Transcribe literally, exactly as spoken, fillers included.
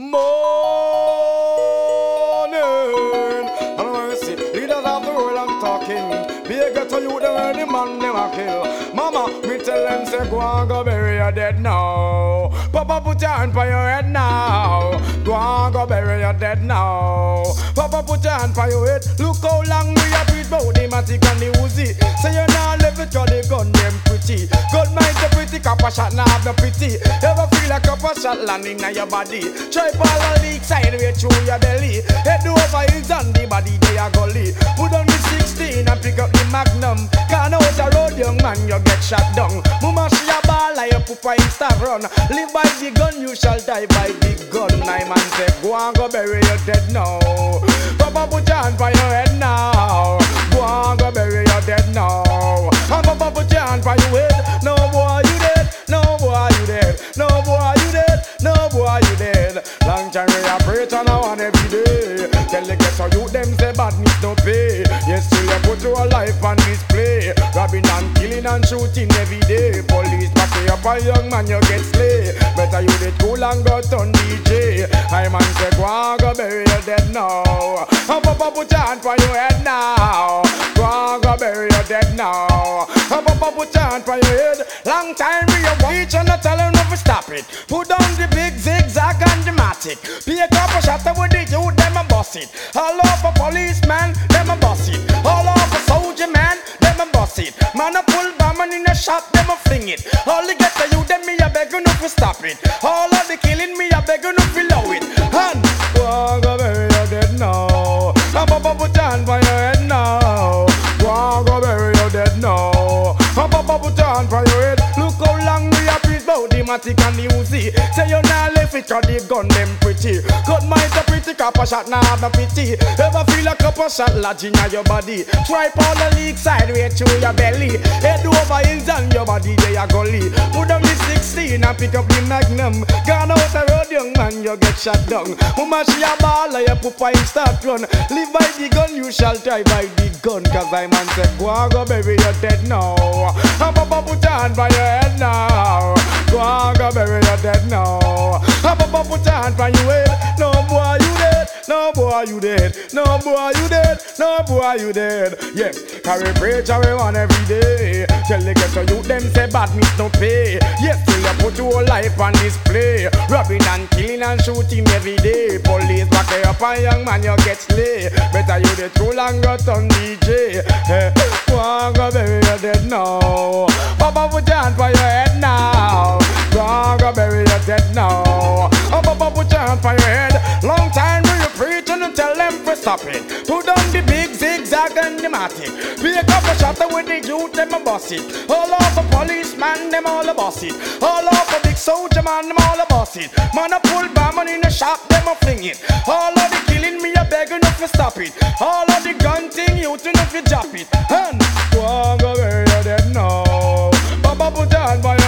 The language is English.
Morning and mercy, leaders of the world I'm talking. Be a ghetto youth, them where the man them a kill. Mama, me tell them say go and go bury your dead now. Papa put your hand on your head now. Go and go bury your dead now. Papa put your hand on your head. Look how long we have beat bout the matic and the Uzi. Say you now live it 'cause the gun them pretty. Good mind the pretty, copper shot now have no pity. Ever feel like a copper shot landing on your body? Try ball a leak sideways through your belly. Head over heels and the body they a gully. Put on the sixteen and pick up the magnum. Can't out a road young man you get shot down. Mama she a ball like a poopa insta run. Live by the gun you shall die by the gun. I man say go and go bury your dead now. Papa put your hand on your head now. Go and go bury your dead now. And Papa put your hand on your head. No boy you dead. No boy you dead. No boy you dead. No boy you dead. Long time we a preach and I want every day. Tell the ghetto youth them say badness no pay. Yes still you put your life on display. Robbing and killing and shooting every day. Police back you up a young man you get slay. Better you did cool and go turn D J. I man say go and go bury your dead now. And Papa put your hand on your head now. Go and go bury your dead now. And Papa put your hand on your head. Long time we a watch and I tell him not to stop it. Put down the big zigzag and the matic. Be a couple shot with the youth, them a boss it. All over policeman, them a boss it. All over soldier man, them a boss it. Man a pull bomb and in a shot, them a fling it. All the get to you, them me a beg enough to stop it. All of the killing me a beg enough to low it. And go and go bury your dead now. And Papa put your hand on your head now. Go and go bury your dead now. And Papa put your hand on your head. Look how long we have beat bout the matic and the Uzi. Say you now left it 'cause the gun them pretty. Cut my so pretty, copper shot now have no pity. Ever feel a copper shot lodging in your body? Try all the leak sideways through your belly. Head over heels and your body they a gully. Put down the sixteen and pick up the magnum. Gone out the road young man you get shot down. Mama she a ball like a poopa in start run. Live by the gun you shall die by the gun. 'Cause I man said go and go bury your dead now. And Papa put your hand by your head now. Go and go bury your dead now. And Papa put your hand on your head. No boy you dead. No boy you dead. No boy you dead. No boy you dead. Yes, carry preach and we want every day. Tell the ghetto youth them say badness no pay. Yes, till you put your life on display. Robbing and killing and shooting every day. Police back you up and young man you get slay. Better you the true and go turn D J. Hey, go and go bury your dead now. Papa put your hand on your head now. Go and go bury your dead now. Oh, Papa put your hand on your head. Long time we you preach and you tell them to stop it. Put down the big zigzag and the matic. Be a couple shot with the youth, them a boss it. All over policeman, them all a boss it. All over big soldier man, them all a boss it. Man a pull bomb and in a shop, them a fling it. All of the killing me a beg enough to stop it. All of the gun thing, youth enough to drop it. And go and go bury your dead now. Papa put your hand by